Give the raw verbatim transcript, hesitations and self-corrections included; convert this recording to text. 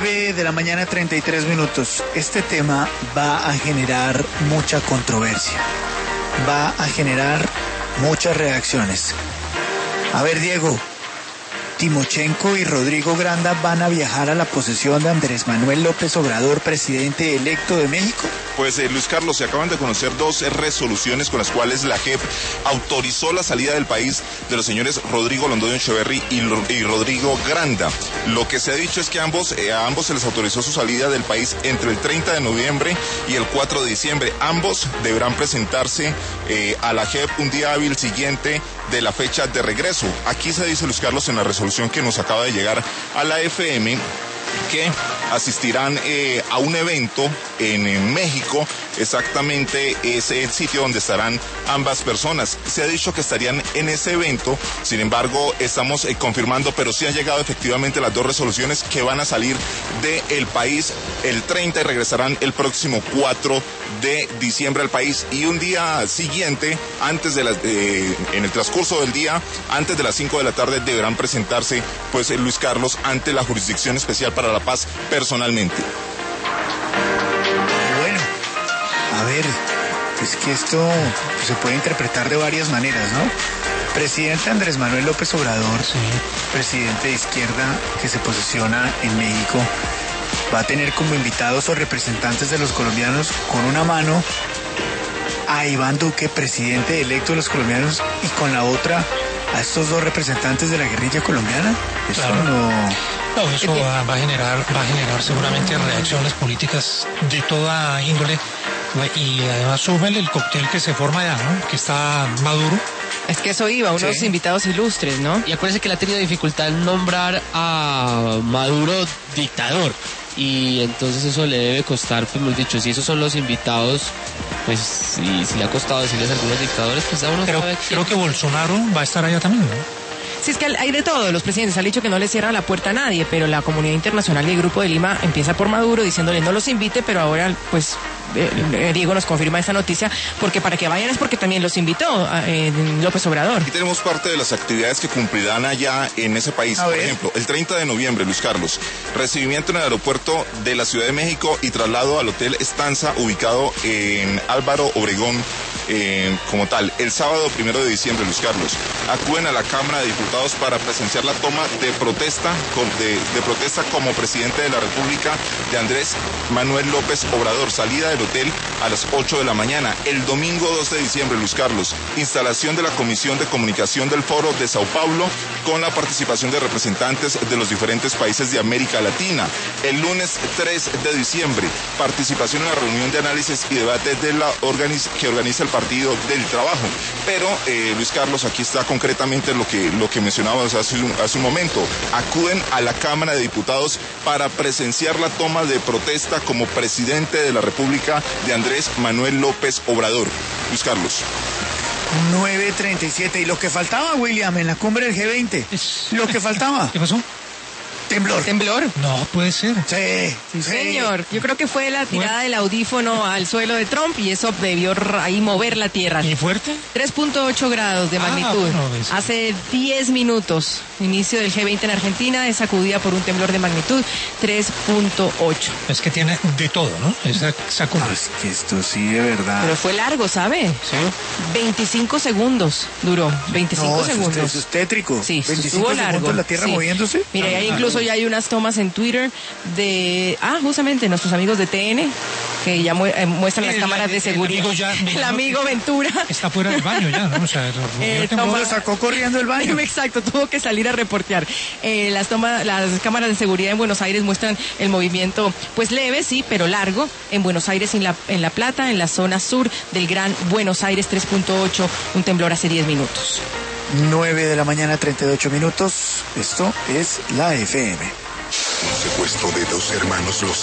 nueve de la mañana, treinta y tres minutos. Este tema va a generar mucha controversia. Va a generar muchas reacciones. A ver, Diego, Timochenko y Rodrigo Granda van a viajar a la posesión de Andrés Manuel López Obrador, presidente electo de México. Pues eh, Luis Carlos, se acaban de conocer dos eh, resoluciones con las cuales la J E P autorizó la salida del país de los señores Rodrigo Londoño Echeverri y, y Rodrigo Granda. Lo que se ha dicho es que ambos, eh, a ambos se les autorizó su salida del país entre el treinta de noviembre y el cuatro de diciembre. Ambos deberán presentarse eh, a la J E P un día hábil siguiente de la fecha de regreso. Aquí se dice, Luis Carlos, en la resolución que nos acaba de llegar a la F M, que asistirán eh, a un evento en, en México. Exactamente es el sitio donde estarán ambas personas. Se ha dicho que estarían en ese evento, sin embargo estamos eh, confirmando, pero sí han llegado efectivamente las dos resoluciones que van a salir del país el treinta y regresarán el próximo cuatro de diciembre al país, y un día siguiente, antes de las, eh, en el transcurso del día, antes de las cinco de la tarde, deberán presentarse, pues eh, Luis Carlos, ante la Jurisdicción Especial para la Paz personalmente. Bueno, a ver, es que esto se puede interpretar de varias maneras, ¿no? Presidente Andrés Manuel López Obrador, sí, presidente de izquierda que se posesiona en México, va a tener como invitados o representantes de los colombianos con una mano a Iván Duque, presidente electo de los colombianos, y con la otra a estos dos representantes de la guerrilla colombiana. Eso claro. no... No, eso va, va a generar, va a generar seguramente reacciones políticas de toda índole, y además súmele el cóctel que se forma allá, ¿no? Que está Maduro. Es que eso iba, unos sí. invitados ilustres, ¿no? Y acuérdense que le ha tenido dificultad en nombrar a Maduro dictador. Y entonces eso le debe costar, pues hemos dicho, si esos son los invitados, pues si, si le ha costado decirles a algunos dictadores, pues a uno Pero sabe creo quién. que Bolsonaro va a estar allá también, ¿no? Sí, es que hay de todo, los presidentes han dicho que no le cierran la puerta a nadie, pero la comunidad internacional y el Grupo de Lima empieza por Maduro diciéndole no los invite, pero ahora pues eh, Diego nos confirma esta noticia, porque para que vayan es porque también los invitó eh, López Obrador. Aquí tenemos parte de las actividades que cumplirán allá en ese país. Por ejemplo, el treinta de noviembre, Luis Carlos, recibimiento en el aeropuerto de la Ciudad de México y traslado al Hotel Estanza, ubicado en Álvaro Obregón, eh, como tal. El sábado primero de diciembre, Luis Carlos, acuden a la Cámara de Diputados para presenciar la toma de protesta, de, de protesta como presidente de la República de Andrés Manuel López Obrador. Salida del hotel a las ocho de la mañana. El domingo dos de diciembre, Luis Carlos, instalación de la Comisión de Comunicación del Foro de Sao Paulo, con la participación de representantes de los diferentes países de América Latina. El lunes tres de diciembre, participación en la reunión de análisis y debate de la organiz que organiza el Partido del Trabajo. Pero, eh, Luis Carlos, aquí está concretamente lo que, lo que mencionábamos hace un, hace un momento. Acuden a la Cámara de Diputados para presenciar la toma de protesta como presidente de la República de Andrés Manuel López Obrador. Luis Carlos. nueve treinta y siete. Y lo que faltaba, William, en la cumbre del G veinte. Es... Lo que faltaba. ¿Qué pasó? Temblor. ¿Temblor? No, puede ser. Sí, sí, sí. Señor, yo creo que fue la tirada del audífono al suelo de Trump y eso debió ahí mover la tierra. ¿Y fuerte? tres punto ocho grados de magnitud. Ah, bueno, hace diez minutos, inicio del G veinte en Argentina, es sacudida por un temblor de magnitud tres punto ocho. Es que tiene de todo, ¿no? Esa, esa no, es que esto sí, de verdad. Pero fue largo, ¿sabe? Sí. veinticinco segundos duró, veinticinco no, segundos. Eso es tétrico. Sí, veinticinco estuvo largo. segundos la tierra sí. moviéndose. Mira, ah, hay incluso ya hay unas tomas en Twitter de, ah, justamente nuestros amigos de T N, que ya mu eh, muestran las el, cámaras de seguridad. El amigo, ya, el amigo Ventura. Está fuera del baño ya, ¿no? O sea, eh, toma, lo sacó corriendo del baño. Exacto, tuvo que salir a reportear. Eh, las, toma, las cámaras de seguridad en Buenos Aires muestran el movimiento, pues leve, sí, pero largo, en Buenos Aires, en La, en La Plata, en la zona sur del Gran Buenos Aires, tres punto ocho, un temblor hace diez minutos. nueve de la mañana, treinta y ocho minutos. Esto es la F M. Un secuestro de dos hermanos los